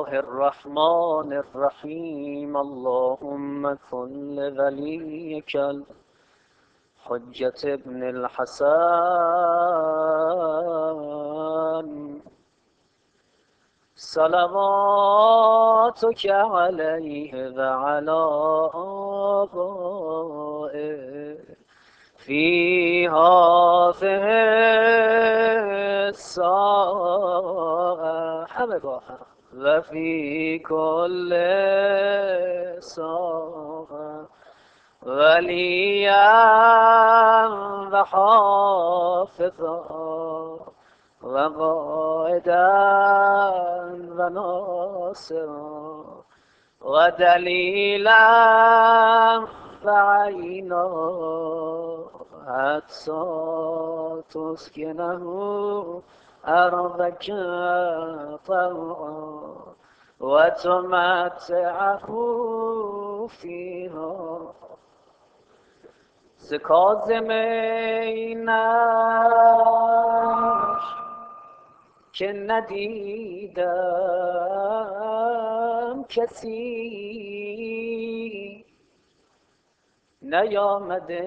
الله الرحمن الرحیم. اللهم کن لولیک الحجة ابن الحسن صلواتك علیه و علی آبائه فی هذه الساعة همه با هم و فی کل ساعة ولیا و حافظا و قائدا و ناصرا و دلیلا و عینا حتی تسکنه ارضک طوعا و تمتعه فیها. ز کاظم عینش که ندیدم کسی نیامده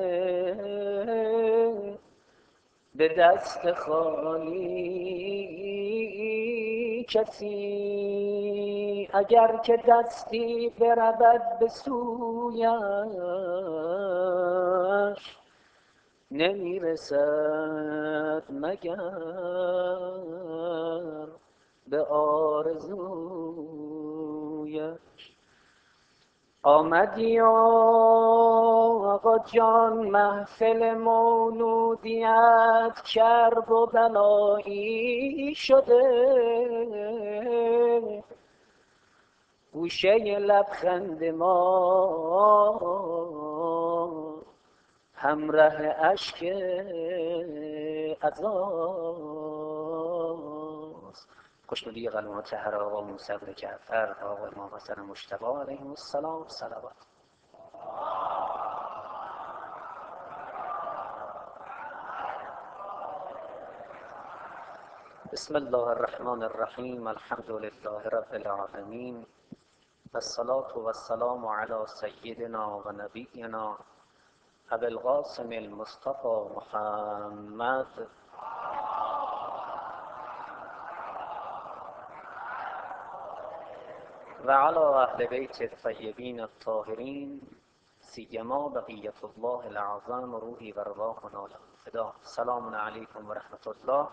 به دست خالی کسی. اگر که دستی برود به سویش نمیرسد مگر به آرزویش. آمدی آقا جان محفل مولودیت کرب و بلایی شده گوشه لبخند ما همراه اشک عزاست. خوشنودی قلم طاهر آقا موسی بن جعفر آقا امام حسن مجتبی علیهم السلام صلوات. بسم الله الرحمن الرحیم. الحمد لله رب العالمین و الصلاة و السلام علی سیدنا و نبینا ابی القاسم المصطفى محمد و علی اهل بیت الطیبین الطاهرین سیما بقیة الله العظام روحی و رواحنا له فدا. سلام علیکم و رحمت الله.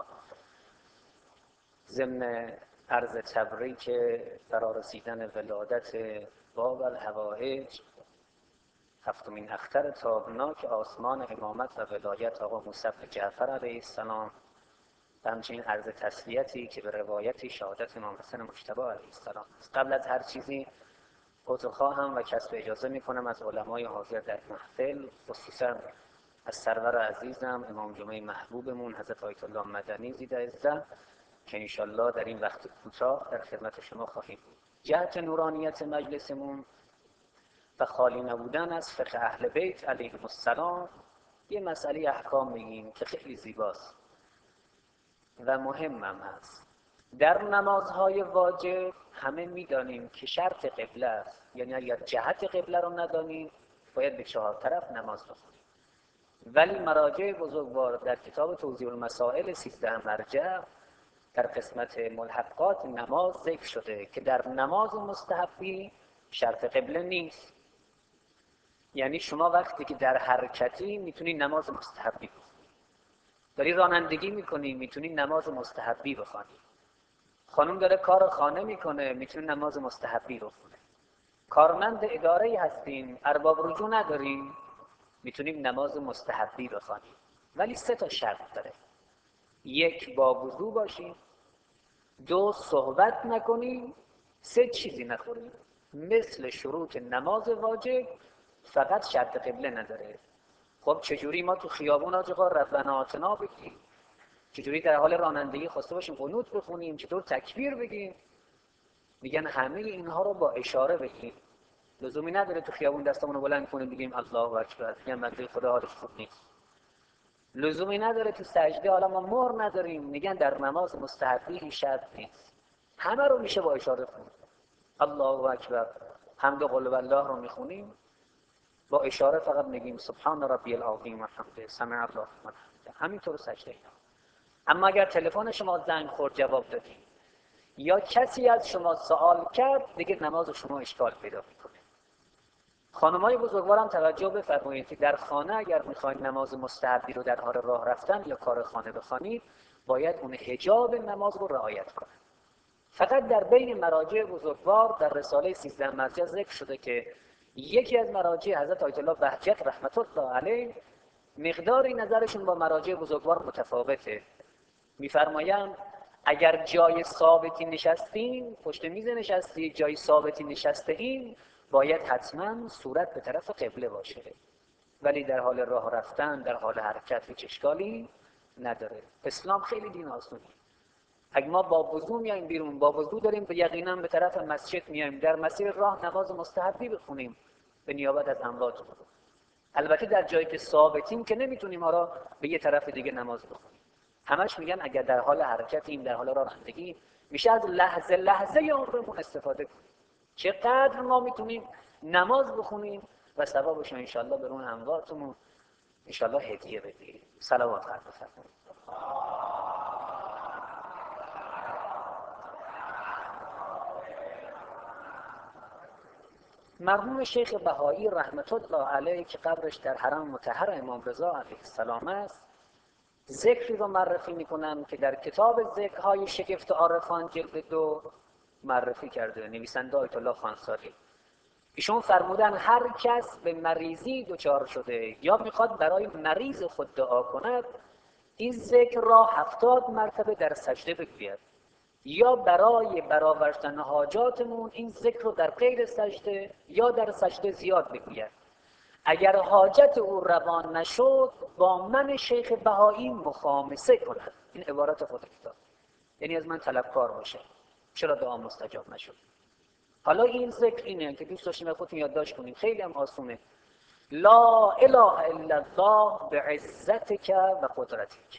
ضمن عرض تبریک برای رسیدن ولادت باب الحوائج هفتمین اختر تابناک آسمان امامت و ولایت آقا موسی بن جعفر علیه السلام و همچنین عرض تسلیتی که به روایت شهادت امام حسن مجتبی علیه السلام است. قبل از هر چیزی عذرخواهم و کسب اجازه میکنم از علمای حاضر در محفل، خصوصا از سرور عزیزم امام جمعه محبوبمون حضرت آیت الله مدنی زیده عزت که انشالله در این وقت کوتاه در خدمت شما خواهیم بود. جهت نورانیت مجلسمون و خالی نبودن از فقه اهل بیت علیهم السلام یه مسئله احکام میگیم که خیلی زیباست و مهمم هست. در نمازهای واجب همه میدانیم که شرط قبله است، یعنی اگر جهت قبله رو ندانیم باید به چهار طرف نماز بخونیم. ولی مراجع بزرگوار در کتاب توضیح المسائل 13 مرجع در قسمت ملحقات نماز ذکر شده که در نماز مستحبی شرط قبله نیست. یعنی شما وقتی که در حرکتی میتونی نماز مستحبی بخونی، داری رانندگی میکنی میتونی نماز مستحبی بخونی، خانم داره کار خانه میکنه میتونی نماز مستحبی بخونه، کارمند اداره هستیم ارباب رجوع نداریم میتونیم نماز مستحبی بخونیم. ولی 3 شرط داره: 1 با وضو باشیم، 2 صحبت نکنیم، 3 چیزی نخوریم. مثل شروط نماز واجب فقط شرط قبله نداره. خب چجوری ما تو خیابون آقا ربنا آتنا بگیم؟ چجوری در حال رانندگی خواسته باشیم قنوت بخونیم؟ چطور تکبیر بگیم؟ میگن همه اینها رو با اشاره بگیم. لزومی نداره تو خیابون دستمون رو بلند کنیم بگیم الله اکبر، میگن بنده خدا حالش خوب نیست. لزومی نداره تو سجده حالا ما مهر نداریم، میگن در نماز مستحبی این شرط نیست. همه رو میشه با اشاره خوند. الله اکبر، حمد قل والله رو میخونیم، با اشاره فقط میگیم سبحان ربی العظیم و حمده سمع الله لمن حمده، همینطور سجده اینا. اما اگر تلفن شما زنگ خورد جواب دادی یا کسی از شما سوال کرد، دیگه نماز شما اشکال پیدا میکنه. خانمای بزرگوارم توجه بفرمایید که در خانه اگر میخواید نماز مستحبی رو در حال راه رفتن یا کار خانه بخوانید، باید اون حجاب نماز رو رعایت کنید. فقط در بین مراجع بزرگوار در رساله 13 مرجع ذکر شده که یکی از مراجع حضرت آیت الله بهجت رحمت الله علیه مقداری نظرشون با مراجع بزرگوار متفاوته. میفرمایند اگر جای ثابتی نشستیم، پشت میز نشستی، جای ثابتی نشسته ایم، باید حتما صورت به طرف قبله باشه. ولی در حال راه رفتن، در حال حرکت هیچ اشکالی نداره. اسلام خیلی دین آسونی. اگه ما با وضو میایم بیرون، با وضو داریم به یقینا به طرف مسجد میایم، در مسیر راه نماز مستحبی بخونیم به نیابت از اموات. البته در جایی که ثابتیم که نمیتونیم ما را به یه طرف دیگه نماز بخونیم. همش میگن اگر در حال حرکتیم، در حال رانندگی، میشه از لحظه لحظه عمرمون استفاده کنیم. چقدر ما میتونیم نماز بخونیم و ثوابش رو انشالله به اون امواتمون انشالله هدیه بدیم. صلوات خیر بفرمایید. مرحوم شیخ بهایی رحمت الله علیه که قبرش در حرم مطهر امام رضا علیه السلام است، ذکری رو معرفی میکنم که در کتاب ذکرهای شگفت عارفان جلد 2 معرفی کرده نویسنده آیت الله خانساری. ایشون فرمودن هر کس به مریضی دچار شده یا میخواد برای مریض خود دعا کند، این ذکر را 70 مرتبه در سجده بگوید، یا برای برآوردن حاجاتمون این ذکر رو در غیر سجده یا در سجده زیاد بگوید. اگر حاجت او روان نشد، با من شیخ بهایی مخامسه کند. این عبارت خود کتاب، یعنی از من طلبکار باشه چرا دعا مستجاب نشد. حالا این ذکر اینه که دوست داشتیم خودتون یادداشت کنیم، خیلی هم آسونه. لا اله الا الله بعزتک و قدرتک.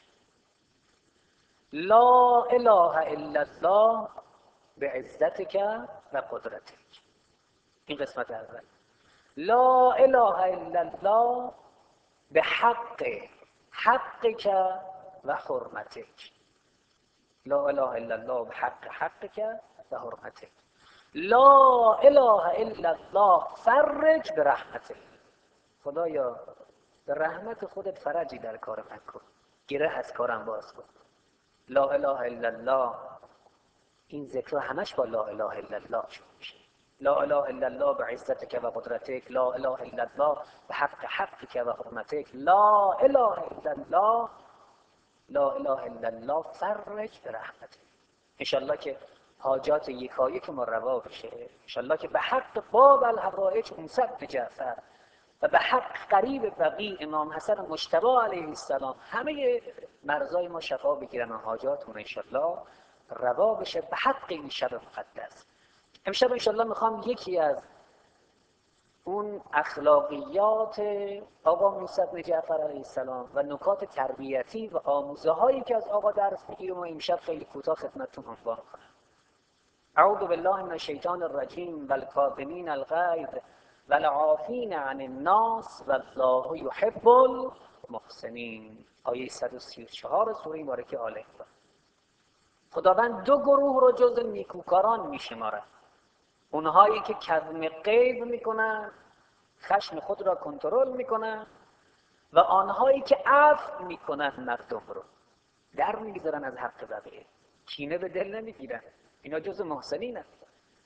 لا اله الا الله بعزتک و قدرتک. این قسمت اول. لا اله الا الله بحق حقک و حرمتک. لا اله الا الله بحق حقک و حرمتک. لا اله الا الله فرج برحمتک. خدایا به رحمت خودت فرجی در کار من کن، گره از کارم باز کن. لا اله الا الله، این ذکر همش با لا اله الا الله شروع میشه. لا اله الا الله بعزتک و قدرتک. لا اله الا الله بحق حقک و حرمتک. لا اله الا الله، لا اله الا الله فرج برحمتک. انشالله که حاجات یکایک ما روا بشه. انشالله که به حق باب الحوائج موسی بن جعفر و به حق قریب بقی امام حسن مجتبی علیه السلام همه مرضای ما شفا بگیرن و حاجاتمون انشالله روا بشه به حق این شب مقدس. امشب انشالله میخوام یکی از اون اخلاقیات آقا موسی بن جعفر علیه السلام و نکات تربیتی و آموزه هایی که از آقا درس بگیریم و امشب خیلی کوتاه خدمتتون عنوان کنم. اعوذ بالله من الشیطان الرجیم والکاظمین الغیظ والعافین عن الناس والله یحب المحسنین. آیه 134 سوره مبارکه آل عمران. خداوند دو گروه رو جز نیکوکاران میشمارد: اونهایی که کظم غیظ میکنن، خشم خود را کنترل میکنن، و آنهایی که عفو میکنن مردم رو، در میگذارن از حق بقیه، کینه به دل نمیگیرن. اینا جز محسنین هستند.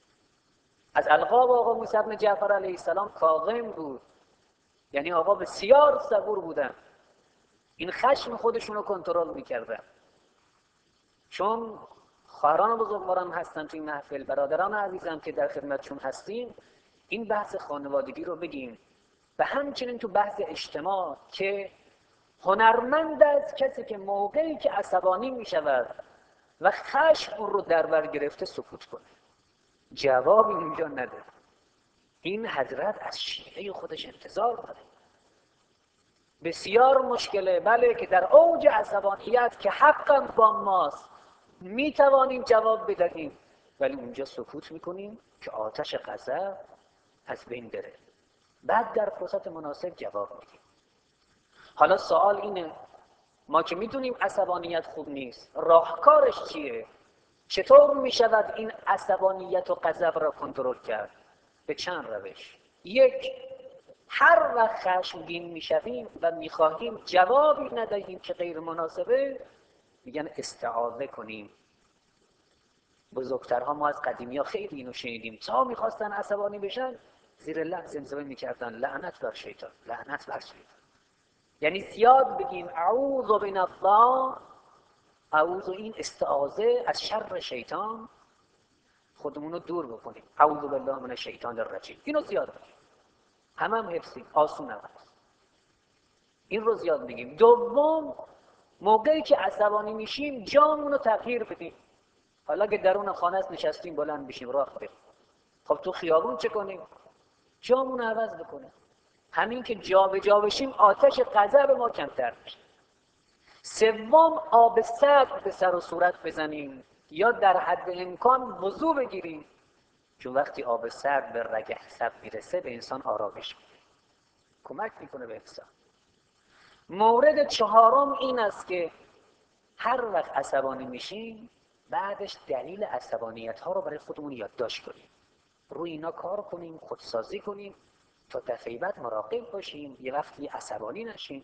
از القاب آقا موسی بن جعفر علیه السلام کاظم بود، یعنی آقا بسیار صبور بودن، این خشم خودشون رو کنترل میکردن. چون خواهران بزرگوارم هستن توی محفل، برادران عزیزم که در خدمتشون هستیم، این بحث خانوادگی رو بگیم و همچنین تو بحث اجتماع که هنرمند از کسی که موقعی که عصبانی میشود و خشم اون رو در بر گرفته سکوت کنه، جوابی اونجا نده. این حضرت از شیعه خودش انتظار داره. بسیار مشکله، بله، که در اوج عصبانیت که حقا با ماست میتوانیم جواب بدهیم، ولی اونجا سکوت میکنیم که آتش غضب از بین بره. بعد در فرصت مناسب جواب میدیم. حالا سوال اینه، ما که میدونیم عصبانیت خوب نیست، راهکارش چیه؟ چطور میشود این عصبانیت و غضب را کنترل کرد؟ به چند روش. یک، هر وقت خشمگین میشویم و میخواهیم جوابی ندهیم که غیر مناسبه، میگن استعاذه کنیم. بزرگترها، ما از قدیمی ها خیلی اینو شنیدیم، تا میخواستن عصبانی بشن زیر لب زمزمه میکردن لعنت بر شیطان، لعنت بر شیطان. یعنی زیاد بگیم اعوذ من الله، اعوذ، این استعاذه از شر شیطان، خودمون رو دور بکنیم. اعوذ بالله من الشیطان الرجیم، اینو زیاد بگیم. هم حفظی، آسون هم هست. این رو زیاد بگیم. دوم، موقعی که عصبانی میشیم جامون رو تغییر بدیم. حالا که درون خانه است نشستیم، بلند بشیم راه بریم. خب تو خیابون چه کنیم؟ جامون رو عوض بکنیم. همین که جا به جا بشیم آتش غضب ما کمتر میشه. سوم، آب سرد به سر و صورت بزنیم یا در حد امکان وضو بگیریم، چون وقتی آب سرد به رگ عصب میرسه به انسان آرامش میده، کمک میکنه به انسان. مورد چهارم این است که هر وقت عصبانی میشیم بعدش دلیل عصبانیت ها رو برای خودمون یادداشت کنیم، روی اینا کار کنیم، خودسازی کنیم تا دفعه بعد مراقب باشیم، یه وقتی عصبانی نشیم.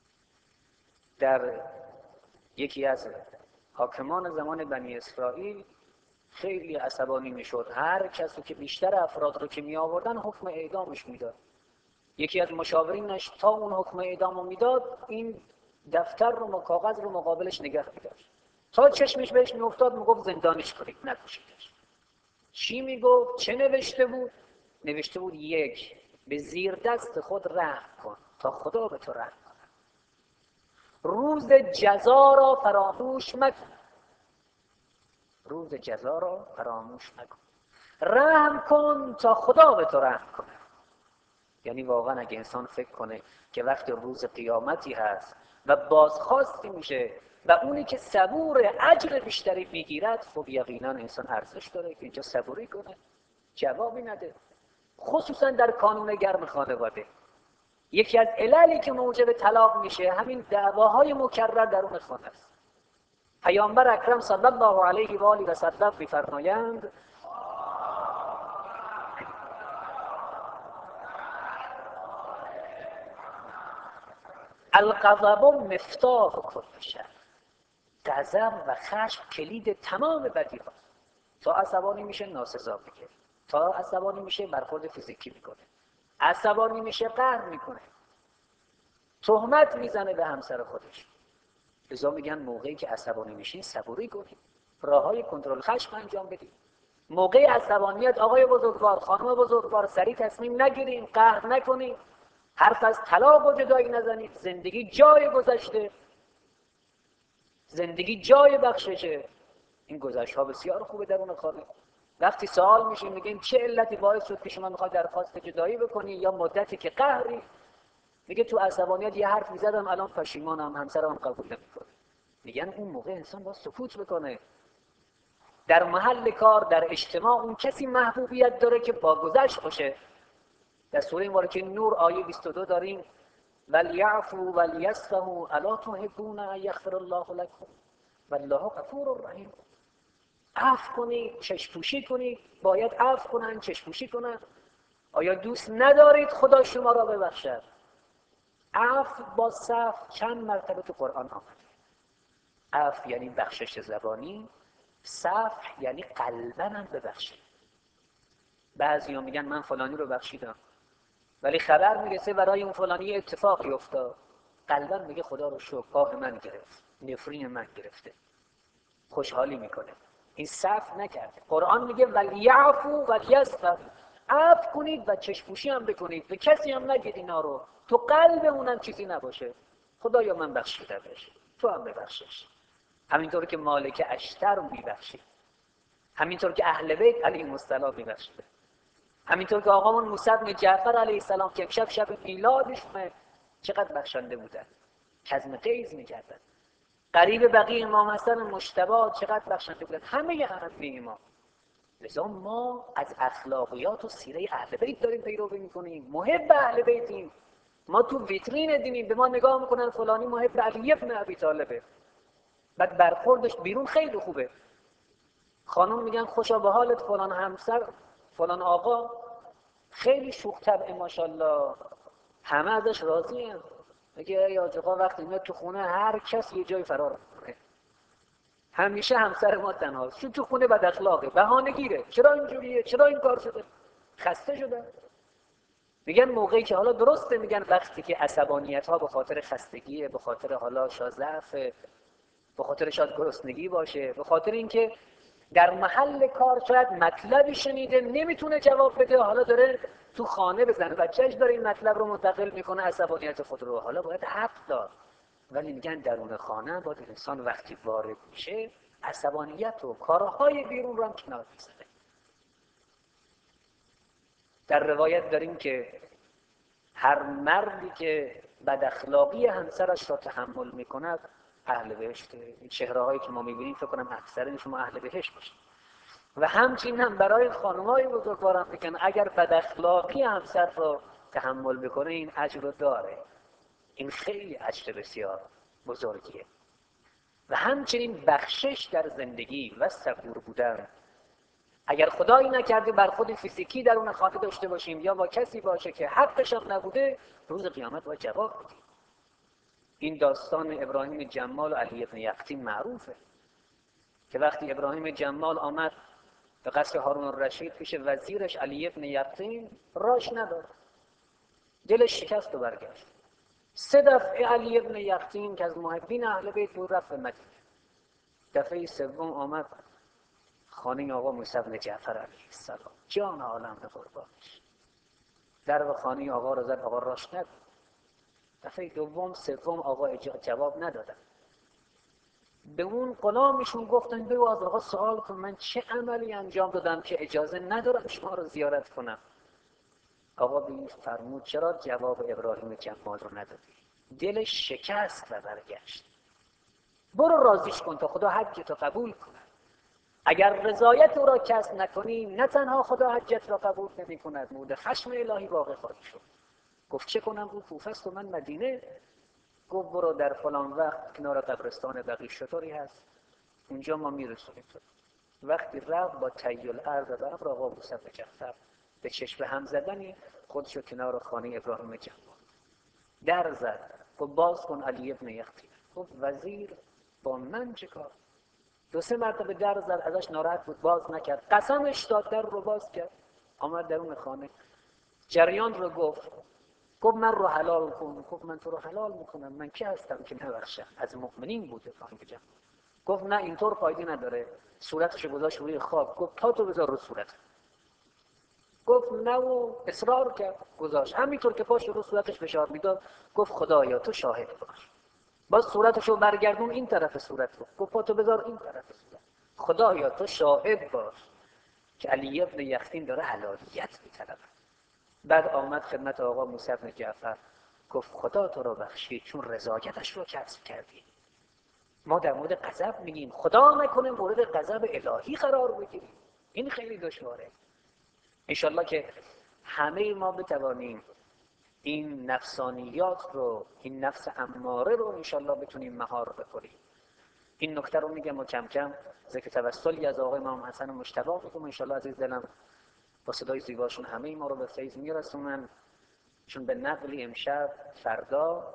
در یکی از حاکمان زمان بنی اسرائیل خیلی عصبانی میشد، هر کسی که بیشتر افراد رو که می آوردن حکم اعدامش میداد. یکی از مشاورینش تا اون حکم اعدام رو میداد این دفتر رو کاغذ رو مقابلش نگه می‌داشت، تا چشمش بهش میافتاد میگفت زندانش کنید، نکشیدش. چی میگفت؟ چه نوشته بود؟ نوشته بود یک، به زیر دست خود رحم کن تا خدا به تو رحم کند. روز جزا را فراموش مکن، روز جزا را فراموش مکن. رحم کن تا خدا به تو رحم کنه. یعنی واقعا اگه انسان فکر کنه که وقت روز قیامتی هست و بازخواستی میشه و اونی که صبور اجر بیشتری میگیرد، خب یقینا انسان ارزش داره که اینجا صبوری کنه، جوابی نده. خصوصا در کانون گرم خانواده یکی از عللی که موجب طلاق میشه همین دعواهای مکرر درون خانه است. پیامبر اکرم صلی الله علیه و آله و سلم میفرمایند الغضب مفتاح کل شر. غضب و خشم کلید تمام بدی هاست. تا عصبانی میشه ناسزا میگه، تا عصبانی میشه برخورد فیزیکی میکنه، عصبانی میشه قهر میکنه، تهمت میزنه به همسر خودش. لذا میگن موقعی که عصبانی میشین صبوری کنید، راههای کنترل خشم انجام بدید. موقع عصبانیت آقای بزرگوار، خانم بزرگوار، سریع تصمیم نگیریم، قهر نکنید، حرف از طلاق و جدایی نزنید. زندگی جای گذشته، زندگی جای بخششه. این گذشت ها بسیار خوبه درون خانه. وقتی سوال میشه میگیم چه علتی باعث شد که شما میخوای درخواست جدایی بکنی یا مدتی که قهری، میگه تو عصبانیت یه حرف میزدم الان پشیمانم، همسرم قبول نمیکنه. میگن اون موقع انسان باید سکوت بکنه. در محل کار، در اجتماع، اون کسی محبوبیت داره که با گذشت باشه. در سوره مبارکه نور آیه 22 داریم ولیعفوا ولیصفحوا الا تحبون ان یغفر الله لكم والله غفور رحیم. عفو کنید، چشم‌پوشی کنید، باید عفو کنن، چشم‌پوشی کنن. آیا دوست ندارید خدا شما را ببخشد؟ عفو با صفح چند مرتبه تو قرآن آمده. عفو یعنی بخشش زبانی، صفح یعنی قلباً هم ببخشید. بعضیا میگن من فلانی رو بخشیدم، ولی خبر میرسه برای اون فلانی اتفاقی افتاد، قلباً میگه خدا رو شکر، آه من گرفت، نفرین من گرفته، خوشحالی میکنه. این صفح نکرده. قرآن میگه ولیعفو ولیصفحوا، عفو کنید و چشم‌پوشی هم بکنید، به کسی هم نگید اینا رو، تو قلب اونم چیزی نباشه. خدایا من بخشیدمش، تو هم ببخشش. همینطور که مالک اشتر میبخشید، همینطور که اهل بیت علیهم السلام میبخشید، همینطور که آقامون موسی بن جعفر علیه السلام که امشب شب میلادشونه چقدر بخشنده بودن، کظم غیظ میکردن. قریب بقیه امام حسن مجتبی چقدر بخشنده بودن. همه ائمه امام لذا ما از اخلاقیات و سیره اهل بیت داریم پیروی میکنیم، محب اهل بیتیم. ما تو ویترین دینیم، به ما نگاه میکنن فلانی محب علی ابن ابی طالبه، بعد برخوردش بیرون خیلی خوبه. خانم میگن خوشا به حالت، فلان همسر، فلان آقا خیلی شوخ طبعه ماشاءالله، همه ازش راضی هم. میگه ای حاج آقا وقتی میاد تو خونه هر کس یه جای فرار میکنه، همیشه همسر ما تنهاست، چون تو خونه بد اخلاقه، بهانه گیره، چرا اینجوریه، چرا این کار شده، خسته شده. میگن موقعی که حالا درسته، میگن وقتی که عصبانیت ها به خاطر خستگی، به خاطر حالا شاید ضعف، به خاطر شاید گرسنگی باشه، به خاطر اینکه در محل کار شاید مطلبی شنیده نمیتونه جواب بده، حالا داره تو خانه بزنه، بچه‌اش داره این مطلب رو منتقل میکنه، عصبانیت خود رو حالا باید حق داد. ولی میگن درون خانه باید انسان وقتی وارد میشه عصبانیت و کارهای بیرون رو هم کنار بزنه. در روایت داریم که هر مردی که بد اخلاقی همسرش را تحمل میکند اهل بهشته. این چهره‌هایی که ما میبینیم فکر کنم اکثر شما اهل بهشت باشید. و همچنین هم برای خانم‌های بزرگوارم میگن اگر بد اخلاقی همسر را تحمل بکنه این اجر رو داره. این خیلی اجر بسیار بزرگیه. و همچنین بخشش در زندگی و صبور بودن. اگر خدایی نکرده بر خود فیزیکی درون خانه داشته باشیم یا با کسی باشه که حقش هم نبوده، روز قیامت باید جواب بدیم. این داستان ابراهیم جمال و علی ابن یقطین معروفه که وقتی ابراهیم جمال آمد به قصر هارون الرشید پیش وزیرش علی ابن یقطین، راش نداد، دلش شکست و برگشت. 3 دفعه علی ابن یقطین که از محبین اهل بیت بود رفت به مدینه. دفعه سوم آمد خانه آقا موسی بن جعفر علیه السلام، جان عالم به قربانش. در خانه آقا را زد، آقا راش نداد. دفعه دوم سوم آقا جواب ندادن. به اون غلامشون گفتن بگو از آقا سوال کن من چه عملی انجام دادم که اجازه ندارم شما رو زیارت کنم. آقا به این فرمود چرا جواب ابراهیم جمال رو ندادی؟ دلش شکست و برگشت. برو راضیش کن تا خدا حجت رو قبول کنه. اگر رضایت او را کسب نکنی نه تنها خدا حجت را قبول نمی کند، مورد خشم الهی واقع خواهی شد. گفت چه کنم؟ او کوفه است و من مدینه. گفت برو در فلان وقت کنار قبرستان بقیع شطوری هست، اونجا ما میرسونیم تو. وقتی رفت با طی الارض و برق آقا موسی بن جعفر به چشم هم زدنی خودشو کنار خانه ابراهیم جمال در زد. گفت باز کن علی ابن یقطین. گفت وزیر با من چه کار؟ 2-3 مرتبه در زد، ازش ناراحت بود، باز نکرد. قسمش داد در رو باز کرد. آمد درون خانه، جریان رو گفت من رو حلال کن. گفت من تو رو حلال میکنم، من کی هستم که نبخشم؟ از مؤمنین بود ابراهیم جان. گفت نه اینطور فایده نداره. صورتش گذاشت روی خواب. گفت پا تو بذار رو صورت. گفت نه و اصرار کرد، گذاشت همینطور که پاش رو صورتش فشار میداد. گفت خدایا تو شاهد باش. باز صورتشو برگردون این طرف صورت رو. گفت پا تو بذار این طرف صورت. خدایا تو شاهد باش که علی ابن یقطین داره حلالیت میطلبه. بعد آمد خدمت آقا موسی بن جعفر، گفت خدا تو رو بخشید چون رضایتش رو کسب کردی. ما در مورد غضب میگیم، خدا نکنه مورد غضب الهی قرار بگیریم، این خیلی دشواره. انشالله که همه ما بتوانیم این نفسانیات رو، این نفس اماره رو انشالله بتونیم مهار بکنیم. این نکته رو میگم و کم کم ذکر توسلی از آقای امام حسن مجتبی میکنم. انشالله عزیز دلم با صدای زیباشون همه ما رو به فیض میرسونن، چون به نقلی امشب فردا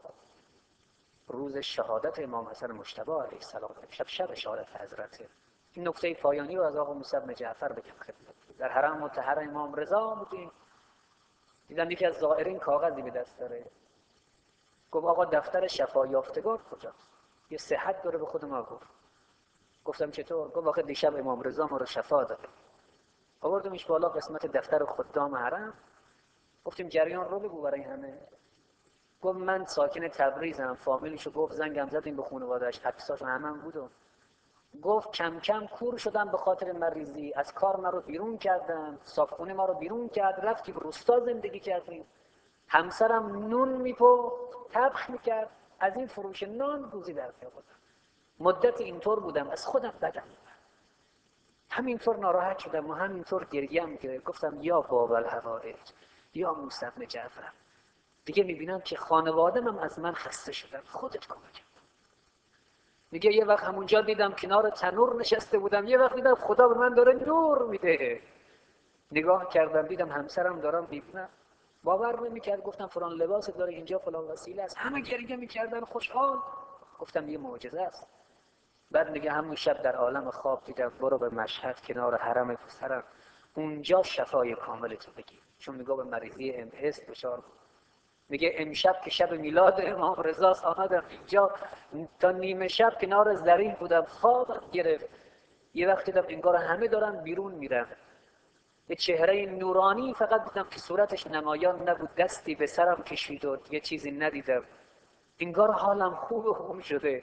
روز شهادت امام حسن مجتبی علیه السلام، امشب شب شهادت حضرته. این نکته پایانی رو از آقا موسی بن جعفر بگم خدمت. در حرم مطهر امام رضا بودیم، دیدم یکی از زائرین کاغذی به دست داره. گفت آقا دفتر شفا یافتگان کجاست؟ یه صحت داره به خود ما گفت. گفتم چطور؟ گفت آخه دیشب امام رضا ما رو شفا داده. آوردمش بالا قسمت دفتر خدام حرم. گفتیم جریان رو بگو برای همه. گفت من ساکن تبریزم، فامیلیشو گفت زنگم زدیم به خانواده‌اش، عکساش همم بود. گفت کم کم کور شدم به خاطر مریضی، از کار ما رو بیرون کردن، صابخونه ما رو بیرون کرد، رفتیم روستا زندگی کردیم. همسرم نون میپخت، طبخ میکرد، از این فروش نان روزی در میآوردم. مدت اینطور بودم، از خودم بدم. همینطور ناراحت شدم و همینطور گریم گرفت. گفتم یا باب الحوائج، یا موسی بن جعفر، دیگه میبینم که خانواده‌ام هم از من خسته شدن، خودت کمکم. میگه یه وقت همونجا دیدم کنار تنور نشسته بودم، یه وقت دیدم خدا به من داره نور میده. نگاه کردم دیدم همسرم دارم میبینم، باور نمیکرد. گفتم فلان لباس داره اینجا، فلان وسیله است. همه گریه میکردن خوشحال. گفتم یه معجزه است. بعد میگه همون شب در عالم خواب دیدم برو به مشهد کنار حرم پسرم، اونجا شفای کامل تو بگیر. چون میگه به مریضی MS دچار بود. میگه امشب که شب میلاد امام رضاست آمدم اینجا، تا نیمه شب کنار زریح بودم، خواب گرفت. یه وقت دیدم انگار همه دارن بیرون میرن، یه چهره نورانی فقط دیدم که صورتش نمایان نبود، دستی به سرم کشید و یه چیزی ندیدم. انگار حالم خوب شده.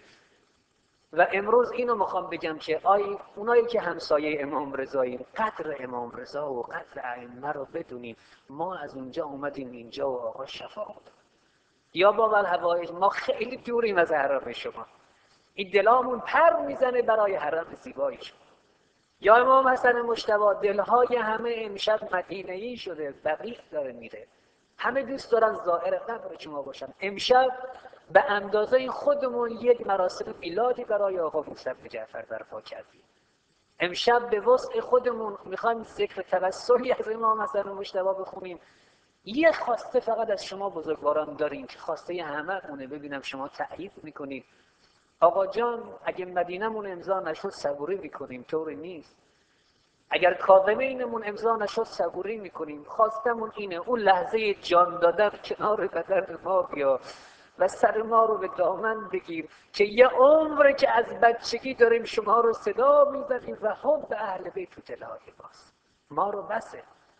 و امروز اینو میخوام بگم که اونایی که همسایه امام رضاییم، قدر امام رضا و قدر ائمه رو بدونیم. ما از اونجا اومدیم اینجا و آقا شفا بود. یا باب الحوائج، ما خیلی دوریم از حرم شما، این دلامون پر میزنه برای حرم زیبای شما. یا امام حسن مجتبی، دلهای همه امشب مدینه‌ای شده، بقیع داره میره، همه دوست دارن زائر قبر شما باشن. امشب به اندازه خودمون یک مراسم میلادی برای آقا موسی بن جعفر برپا کردیم. امشب به وسع خودمون میخوایم ذکر توسلی از امام حسن مجتبی بخونیم. یه خواسته فقط از شما بزرگواران داریم که خواسته همه مونه، ببینم شما تأیید میکنید. آقا جان اگه مدینه‌مون امضا نشد صبوری میکنیم، طوری نیست. اگر کاظمینمون امضا نشد صبوری میکنیم. خواستمون اینه اون لحظه جان دادن کنار بدن ما بیا و سر ما رو به دامن بگیر که یه عمره که از بچگی داریم شما رو صدا میزنیم و حب اهل بیت تو دلهای ماست، ما رو بسه.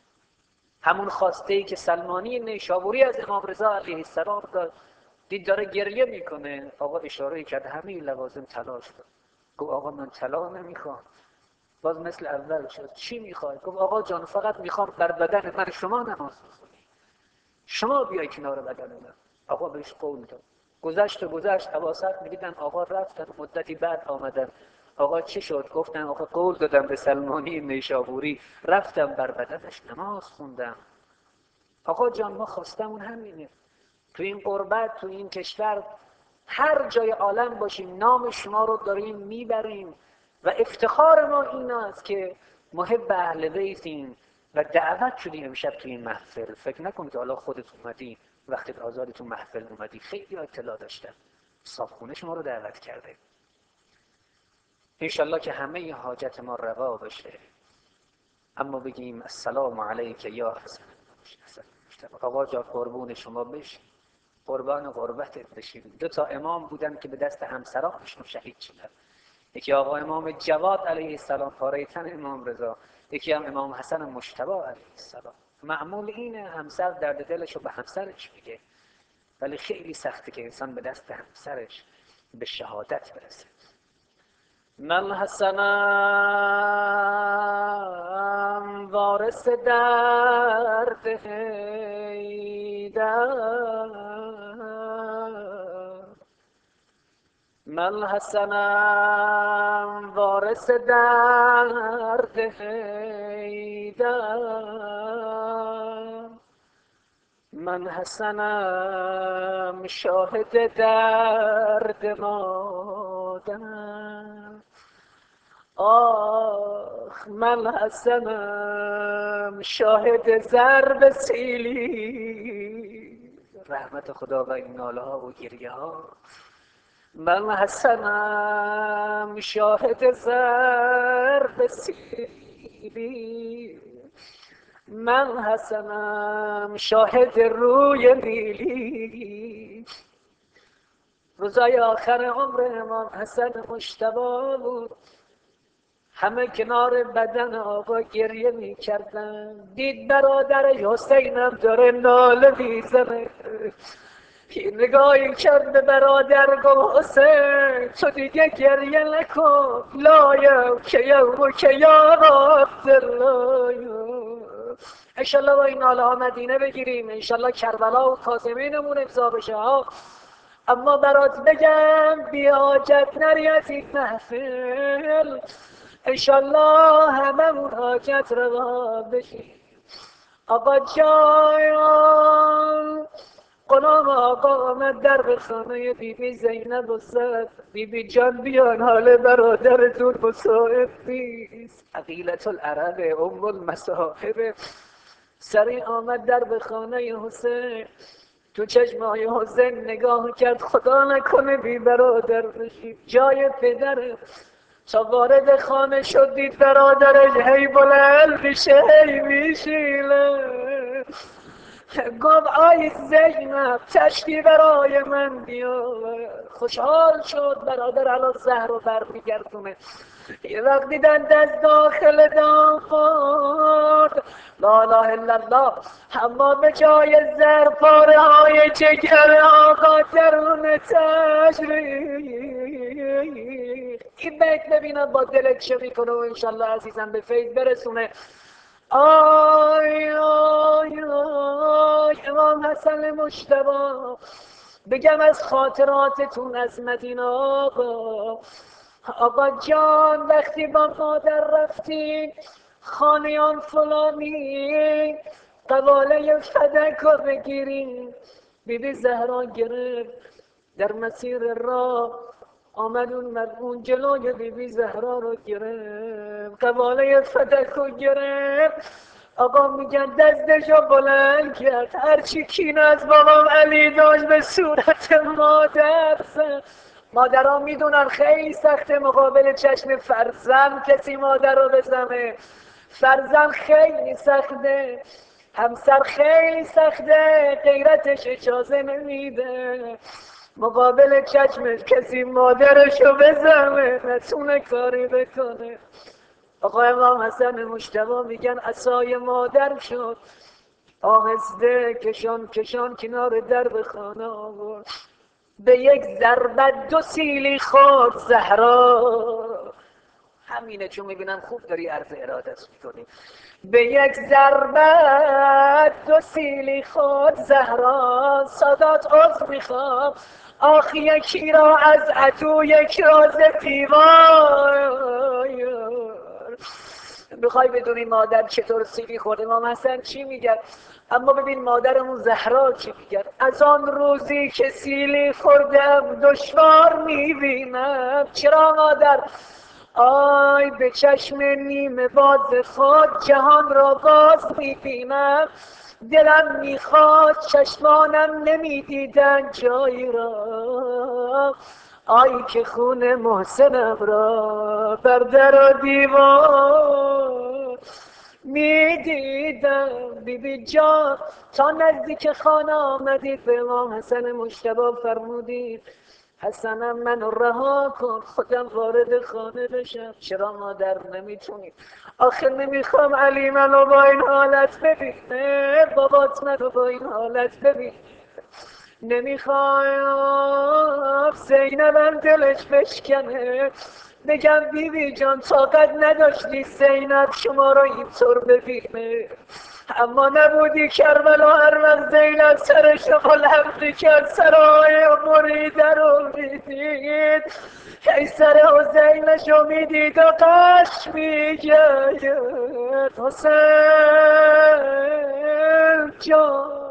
همون خواسته ای که سلمانی نیشابوری از امام رضا علیه السلام داد، دید داره گریه میکنه، آقا اشاره کرد همه لوازم طلا شد. گفت آقا من طلا نمیخوام. باز مثل اول شد، چی میخوای؟ گفت آقا جان فقط میخوام بر بدن من شما نماز بخونی، شما بیای کنار بدن من. آقا بهش قول داد. گذشت حواست میدیدن آقا رفتن، مدتی بعد آمدن. آقا چی شد؟ گفتن آقا قول دادم به سلمانی نیشابوری، رفتم بر بدنش نماز خوندم. آقا جان ما خواستمون همینه، تو این قربت، تو این کشور، هر جای عالم باشیم نام شما رو داریم میبریم و افتخار ما این است که محب اهل بیتیم و دعوت شدیم امشب تو این محفل. فکر نکن که حالا خودت اومدی، وقتی آزادی تو محفل اومدی، خیلی اطلاع داشتن، صاحبخونه شما رو دعوت کرده. انشالله که همه حاجت ما روا بشه. اما بگیم السلام علیک یا حسن. آقا جا قربون شما بشیم، قربان قربتت بشیم. 2 تا امام بودن که به دست همسرانشون شهید شدن. یکی آقا امام جواد علیه السلام پاره تن امام رضا، یکی هم امام حسن مجتبی علیه السلام. معمول اینه همسر درد دلشو به همسرش میگه، ولی خیلی سخته که انسان به دست همسرش به شهادت برسه. من حسنم وارث درد حیدر، من حسنم وارث درد حیدر، من حسنم شاهد درد مادر. آخ من حسنم شاهد ضرب سیلی، رحمت خدا و این ناله ها و گریه ها. من حسنم شاهد ضرب سیلی، من حسنم شاهد روی نیلی. روزای آخر عمر امام حسن مجتبی بود، همه کنار بدن آقا گریه می کردن. دید برادر حسینم داره ناله می زنه، نگاهی کرد به برادر گفت حسین تو دیگه گریه نکن، لایم که یوم که یا عبدالله. انشالله با این ناله ها مدینه بگیریم، انشالله کربلا و کاظمینمون امضا بشه ها. اما برات بگم بی حاجت نری از این محفل، انشالله هممون حاجت روا بشیم. آقا جان غلام آقا آمد در خانه بیبی زینب و زد بیبی جان بیان حال برادرتون مساعد نیست. عقیلة العرب ام المصاحب سریع آمد در خانه حسین، تو چشمای حسین نگاه کرد خدا نکنه بی برادر بشی. جای پدره تا وارد خانه شد دید برادرش هی بلند میشه هی میشیله. گفت آی زینب تشتی برای من بیار. خوشحال شد برادر الان زهر رو برمیگردونه. یه وقت دیدن دست داخل داماد لا اله الا الله، اما به جای زهر پاره های جگر آقا درون تشریح. این بیت ببینم با دلت چه میکنه و انشالله عزیزم به فیض برسونه. آی آی آی امام حسن مجتبی بگم از خاطراتتون از مدینه. آقا جان وقتی با مادر رفتین خانه آن فلانی قواله فدک رو بگیرین، بیبی زهرا گرفت در مسیر راه آمد اون جلوی بیبی زهرا رو گرفت قواله فدک رو گرفت. آقا میگن دستشو بلند کرد هرچی کین از بابام علی داشت به صورت مادر زد. مادرها میدونن خیلی سخته مقابل چشم فرزند کسی مادر رو بزنه. فرزند خیلی سخته، همسر خیلی سخته، غیرتش اجازه نمیده مقابل چشمش کسی مادرشو بزنه نتونه کاری بکنه. آقا امام حسن مجتبی میگن عصای مادر شد آهسته کشان کشان کنار درب خانه آورد. به یک ضربت 2 سیلی خورد زهرا. همینه چون میبینم خوب داری عرض ارادت میکنی. به یک ضربت 2 سیلی خورد زهرا. سادات عذر میخوام آخ یکی را از عدو یک راز دیوار. میخوای بدونی مادر چطور سیلی خورد امام حسن چی میگن؟ اما ببین مادرمون زهرا چی میگن؟ از آن روزی که سیلی خوردم دشوار میبینم. چرا مادر؟ آی به چشم نیمه باز خود جهان را باز میبینم. دلم میخواد چشمانم نمیدیدن جایی را. آی که خون محسنم را بر در و دیوار میدیدم. بیبی جان تا نزدیک خانه آمدید به امام حسن مجتبی فرمودید حسنم منو رها کن خودم وارد خانه بشم. چرا مادر نمیتونید؟ آخه نمیخوام علی منو با این حالت ببینه، بابات منو با این حالت ببینه. نمیخوام زینبم دلش بشکنه بگم بیبی جان طاقت نداشتی زینب شما رو اینطور ببینه. اما نبودی کربلا هر وقت زینب سرش رو بلند میکرد سرای مریده رو میدید سر حسینش رو میدید و قش میگرد حسین جان